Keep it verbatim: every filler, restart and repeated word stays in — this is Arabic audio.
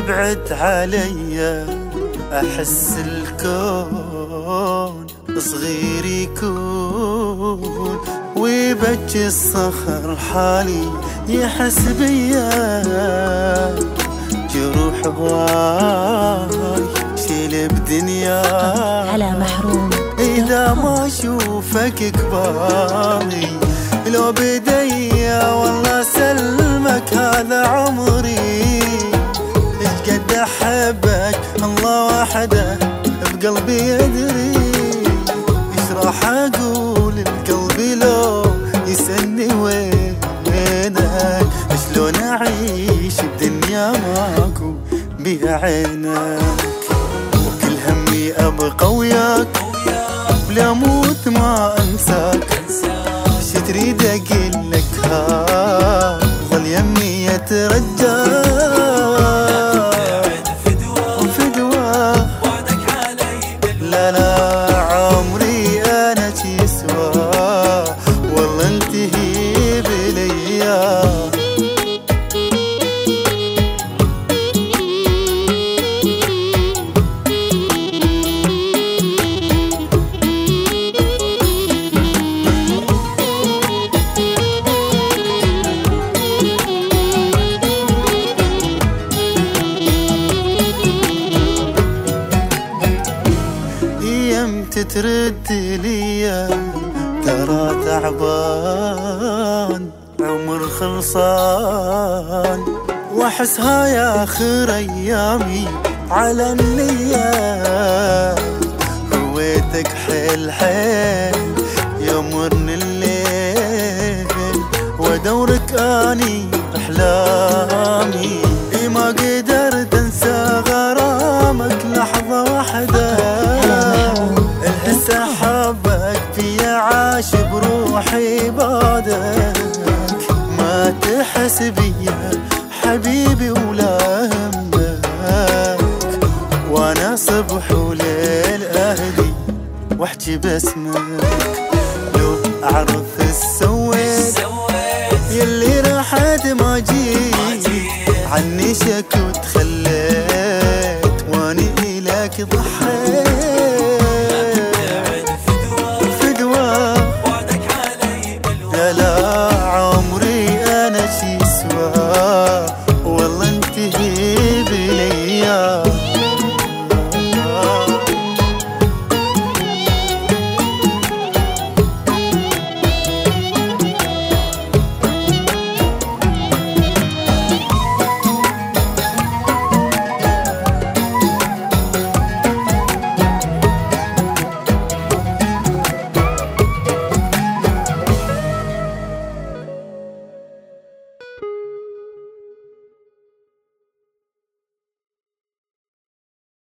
تبعد عليا أحس الكون صغير يكون، ويبكي الصخر حالي يحس بيا. جروح هواي شيل بدنيا على محروم إذا ما أشوفك كباري. لو بديا والله سلمك هذا عمري. إيش قد أحبك الله وحده بقلبي يدري. إيش راح أقول لقلبي لو يسألني وينك. شلون أعيش الدنيا ماكو بيها عينك. وكل همي أبقى وياك ولا أموت ما أنساك. شي تريد أقلك ها ظل يمي يترجاك. فدوى لا لا عمري أنا تسوى والله انتهي بليا. ترد ليا ترى تعبان عمر خلصان. واحس هاي اخر ايامي على النية. هويتك حيل حيل يمرني الليل وادورك اني احلامي. ما قدرت انسى غرامك لحظة واحدة. الحس حبك في عاش بروحي بعدك. ما تحس بيا حبيبي ولا همك. وانا صبح وليل اهدي واحكي باسمك. لو اعرف السويت يلي راحت ما جيت عني شك وتخليت. واني لك ضحك